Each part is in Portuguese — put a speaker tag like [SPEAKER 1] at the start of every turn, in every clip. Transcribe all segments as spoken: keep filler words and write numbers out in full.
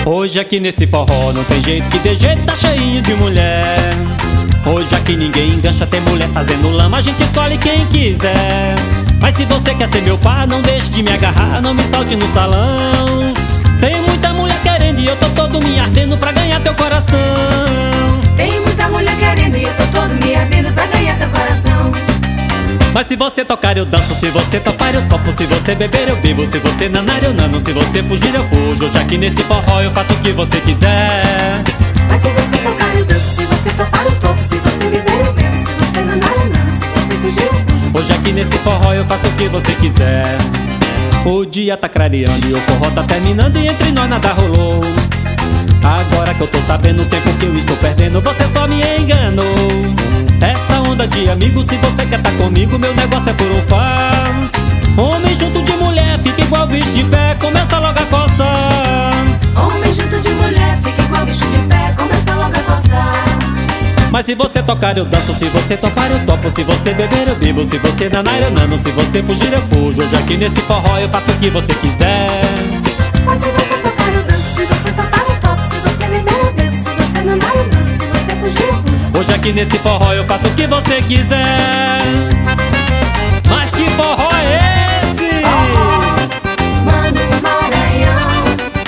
[SPEAKER 1] Hoje aqui nesse forró não tem jeito que dê jeito, tá cheinho de mulher. Hoje aqui ninguém engancha, tem mulher fazendo lama, a gente escolhe quem quiser. Mas se você quer ser meu par, não deixe de me agarrar, não me solte no salão. Tem muita mulher querendo e eu tô todo me ardendo pra ganhar teu coração.
[SPEAKER 2] Tem muita mulher querendo e eu tô todo me ardendo pra ganhar teu coração.
[SPEAKER 1] Mas se você tocar eu danço, se você topar eu topo, se você beber eu bebo, se você nanar eu nano, se você fugir eu fujo. Hoje aqui nesse forró eu faço o que você quiser.
[SPEAKER 2] Mas se você tocar eu danço, se você topar eu topo, se você beber eu bebo, se você nanar eu nano, se você fugir eu fujo.
[SPEAKER 1] Hoje aqui nesse forró eu faço o que você quiser. O dia tá clareando e o forró tá terminando e entre nós nada rolou. Agora que eu tô sabendo o tempo que eu estou perdendo, você só me enganou. Essa onda de amigo, se você quer tá comigo, meu negócio é furunfar. Homem junto de mulher, fica igual bicho de pé, começa logo a coçar.
[SPEAKER 2] Homem junto de mulher, fica igual bicho de pé, começa logo a coçar.
[SPEAKER 1] Mas se você tocar eu danço, se você topar eu topo, se você beber eu bebo, se você nanar eu nano, se você fugir eu fujo. Hoje aqui nesse forró eu faço o que você quiser.
[SPEAKER 2] Mas se você tocar eu danço, se você topar eu topo, se você beber eu bebo, se você nanar eu nano, se você fugir eu fujo.
[SPEAKER 1] Hoje aqui nesse forró eu faço o que você quiser. Mas que forró é esse?
[SPEAKER 2] Oh, Mano Maranhão.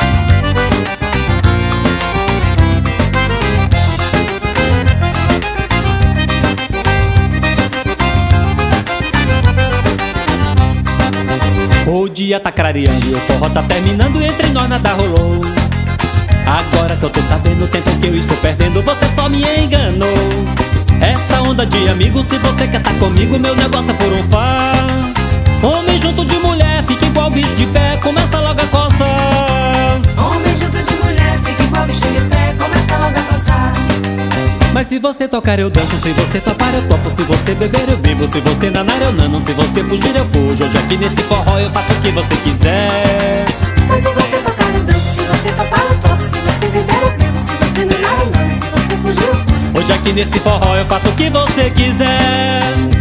[SPEAKER 1] O dia tá clareando e o forró tá terminando e entre nós nada rolou. Agora que eu tô sabendo o tempo que eu estou perdendo, você só me enganou. Essa onda de amigo, se você quer tá comigo, meu negócio é furunfar. Homem junto de mulher, fica igual bicho de pé, começa logo a coçar.
[SPEAKER 2] Homem junto de mulher, fica igual bicho de pé, começa logo a coçar.
[SPEAKER 1] Mas se você tocar eu danço, se você topar eu topo, se você beber eu bebo, se você nanar eu nano, se você fugir eu fujo. Hoje aqui nesse forró eu faço o que você quiser.
[SPEAKER 2] Mas se você tocar eu danço, se você topar eu topo, se você beber eu bebo, se você nanar eu nano, se você fugir eu fujo.
[SPEAKER 1] Hoje aqui nesse forró eu faço o que você quiser.